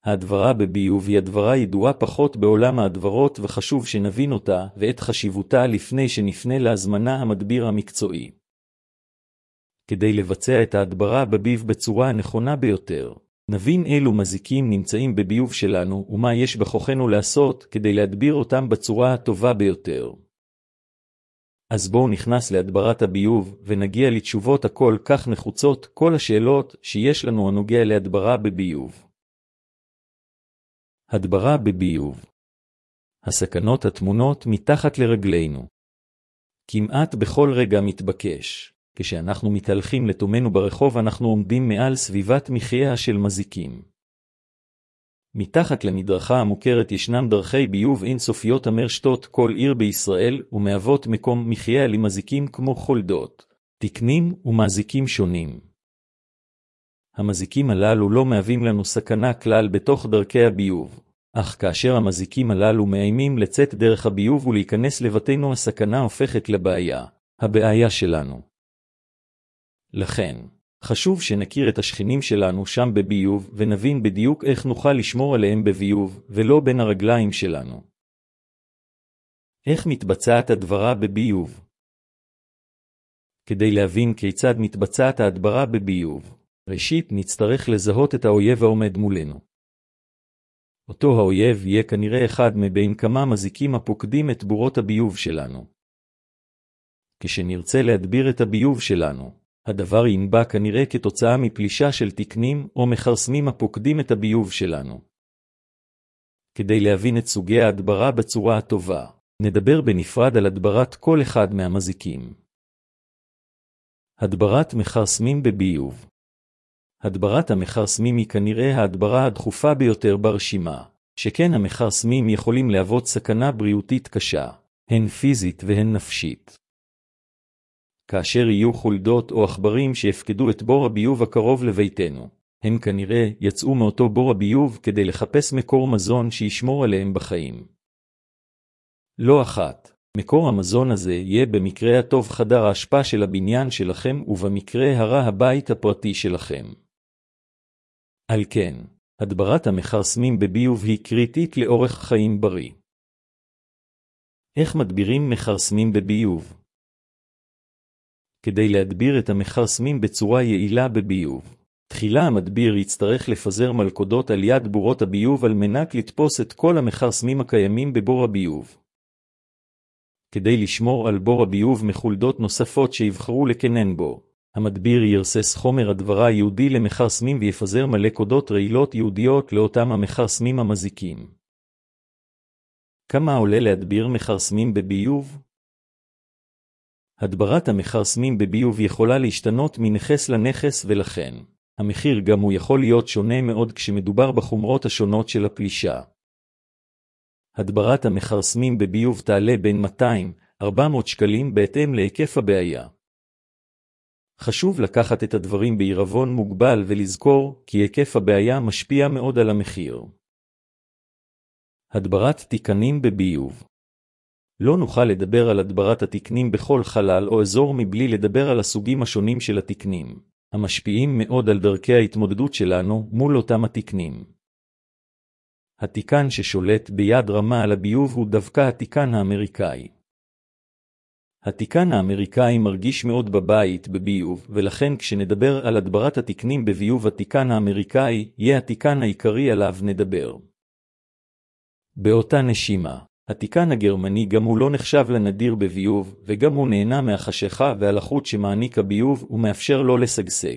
ההדברה בביוב היא הדברה ידועה פחות בעולם ההדברות וחשוב שנבין אותה ואת חשיבותה לפני שנפנה להזמנה המדביר המקצועי. כדי לבצע את ההדברה בביוב בצורה הנכונה ביותר, נבין אילו מזיקים נמצאים בביוב שלנו ומה יש בכוחנו לעשות כדי להדביר אותם בצורה הטובה ביותר. אז בואו נכנס להדברת הביוב ונגיע לתשובות הכל כך נחוצות כל השאלות שיש לנו הנוגע להדברה בביוב. הדברה בביוב. הסכנות הטמונות מתחת לרגלינו. כמעט בכל רגע מתבקש. כשאנחנו מתהלכים לתומנו ברחוב אנחנו עומדים מעל סביבת מחיה של מזיקים. מתחת למדרכה המוכרת ישנם דרכי ביוב אינסופיות המרשתות כל עיר בישראל ומהוות מקום מחיה למזיקים כמו חולדות, תקנים ומזיקים שונים. המזיקים הללו לא מהווים לנו סכנה כלל בתוך דרכי הביוב, אך כאשר המזיקים הללו מאיימים לצאת דרך הביוב ולהיכנס לבתינו הסכנה הופכת לבעיה, הבעיה שלנו. לכן, חשוב שנכיר את השכנים שלנו שם בביוב ונבין בדיוק איך נוכל לשמור עליהם בביוב ולא בין הרגליים שלנו. איך מתבצעת הדברה בביוב? כדי להבין כיצד מתבצעת ההדברה בביוב, ראשית נצטרך לזהות את האויב העומד מולנו. אותו האויב יהיה כנראה אחד מבין כמה מזיקים הפוקדים את בורות הביוב שלנו. כשנרצה להדביר את הביוב שלנו, הדבר ינבע כנראה כתוצאה מפלישה של תקנים או מחרסמים הפוקדים את הביוב שלנו. כדי להבין את סוגי ההדברה בצורה הטובה, נדבר בנפרד על הדברת כל אחד מהמזיקים. הדברת מחרסמים בביוב. הדברת המחרסמים היא כנראה ההדברה הדחופה ביותר ברשימה, שכן המחרסמים יכולים להוות סכנה בריאותית קשה, הן פיזית והן נפשית. כאשר יהיו חולדות או עכברים שיפקדו את בור הביוב הקרוב לביתנו, הם כנראה יצאו מאותו בור הביוב כדי לחפש מקור מזון שישמור עליהם בחיים. לא אחת, מקור המזון הזה יהיה במקרה הטוב חדר ההשפעה של הבניין שלכם ובמקרה הרע הבית הפרטי שלכם. על כן, הדברת המחרסמים בביוב היא קריטית לאורך חיים בריא. איך מדבירים מחרסמים בביוב? כדי להדביר את המחרסמים בצורה יעילה בביוב, תחילה המדביר יצטרך לפזר מלכודות על יד בורות הביוב על מנת לתפוס את כל המחרסמים הקיימים בבור הביוב. כדי לשמור על בור הביוב מחולדות נוספות שיבחרו לקנן בו, המדביר ירסס חומר הדברה יהודי למחרסמים ויפזר מלכודות רעילות יהודיות לאותם המחרסמים המזיקים. כמה עולה להדביר מחרסמים בביוב? הדברת המחרסמים בביוב יכולה להשתנות מנכס לנכס ולכן, המחיר גם הוא יכול להיות שונה מאוד כשמדובר בחומרות השונות של הפלישה. הדברת המחרסמים בביוב תעלה בין 200-400 שקלים בהתאם להיקף הבעיה. חשוב לקחת את הדברים בעירבון מוגבל ולזכור כי היקף הבעיה משפיע מאוד על המחיר. הדברת תקנים בביוב. לא נוכל לדבר על הדברת התקנים בכל חלל או אזור מבלי לדבר על הסוגים השונים של התקנים, המשפיעים מאוד על דרכי ההתמודדות שלנו מול אותם התקנים. התיקן ששולט ביד רמה על הביוב הוא דווקא התיקן האמריקאי. התיקן האמריקאי מרגיש מאוד בבית בביוב, ולכן כשנדבר על הדברת התקנים בביוב התיקן האמריקאי יהיה התיקן העיקרי עליו נדבר. באותה נשימה, התיקן הגרמני גם הוא לא נחשב לנדיר בביוב, וגם הוא נהנה מהחשיכה והלחות שמעניק הביוב ומאפשר לו לשגשג.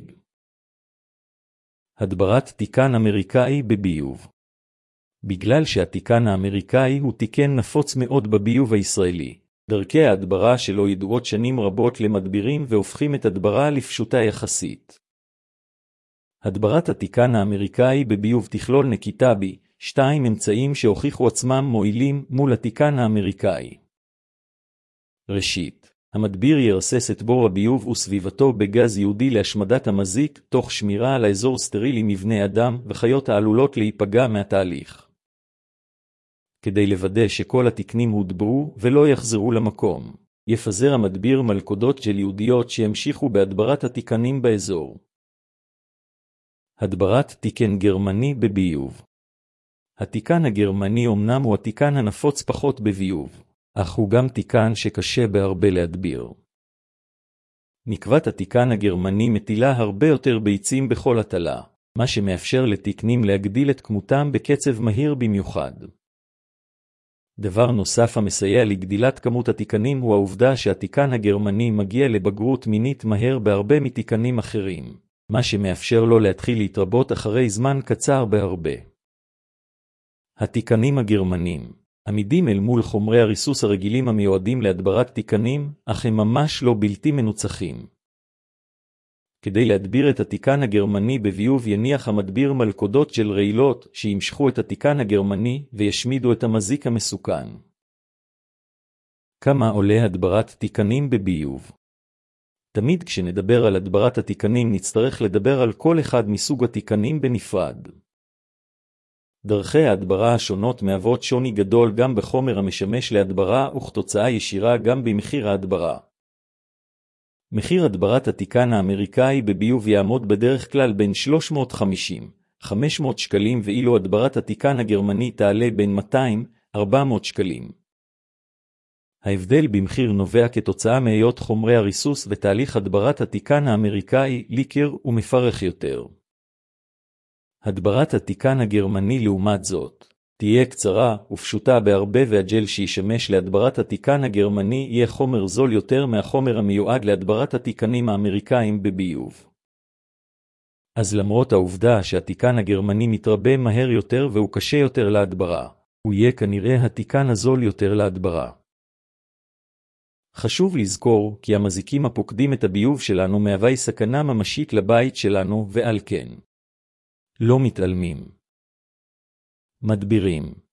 הדברת תיקן אמריקאי בביוב. בגלל שהתיקן האמריקאי הוא תיקן נפוץ מאוד בביוב הישראלי, דרכי ההדברה שלו ידועות שנים רבות למדבירים והופכים את הדברה לפשוטה יחסית. הדברת התיקן האמריקאי בביוב תכלול נקיטה ב-2 אמצעים שהוכיחו עצמם מועילים מול התיקן האמריקאי. ראשית, המדביר ירסס את בור הביוב וסביבתו בגז ייעודי להשמדת המזיק, תוך שמירה על האזור סטרילי מבני אדם וחיות העלולות להיפגע מהתהליך. כדי לוודא שכל התקנים הודברו ולא יחזרו למקום, יפזר המדביר מלכודות ג'ל ייעודיות שימשיכו בהדברת התיקנים באזור. הדברת תיקן גרמני בביוב. התיקן הגרמני אמנם הוא התיקן הנפוץ פחות בביוב, אך הוא גם תיקן שקשה בהרבה להדביר. נקבת התיקן הגרמני מטילה הרבה יותר ביצים בכל הטלה, מה שמאפשר לתיקנים להגדיל את כמותם בקצב מהיר במיוחד. דבר נוסף המסייע לגדילת כמות התיקנים הוא העובדה שהתיקן הגרמני מגיע לבגרות מינית מהר בהרבה מתיקנים אחרים, מה שמאפשר לו להתחיל להתרבות אחרי זמן קצר בהרבה. התיקנים הגרמנים עמידים אל מול חומרי הריסוס הרגילים המיועדים להדברת תיקנים, אך הם ממש לא בלתי מנוצחים. כדי להדביר את התיקן הגרמני בביוב יניח המדביר מלכודות של רעילות שימשכו את התיקן הגרמני וישמידו את המזיק המסוכן. כמה עולה הדברת תיקנים בביוב? תמיד כשנדבר על הדברת התיקנים נצטרך לדבר על כל אחד מסוג התיקנים בנפרד. דרכי ההדברה השונות מהוות שוני גדול גם בחומר המשמש להדברה וכתוצאה ישירה גם במחיר ההדברה. מחיר הדברת התיקן האמריקאי בביוב יעמוד בדרך כלל בין 350–500 שקלים, ואילו הדברת התיקן הגרמני תעלה בין 200–400 שקלים. ההבדל במחיר נובע כתוצאה מהיות חומרי הריסוס ותהליך הדברת התיקן האמריקאי ליקר ומפרך יותר. הדברת התיקן הגרמני לעומת זאת תהיה קצרה ופשוטה בהרבה, והג'ל שישמש להדברת התיקן הגרמני יהיה חומר זול יותר מהחומר המיועד להדברת התיקנים האמריקאים בביוב. אז למרות העובדה שהתיקן הגרמני מתרבה מהר יותר והוא קשה יותר להדברה, הוא יהיה כנראה התיקן הזול יותר להדברה. חשוב לזכור כי המזיקים הפוקדים את הביוב שלנו מהווה סכנה ממשית לבית שלנו, ועל כן לא מתעלמים. מדבירים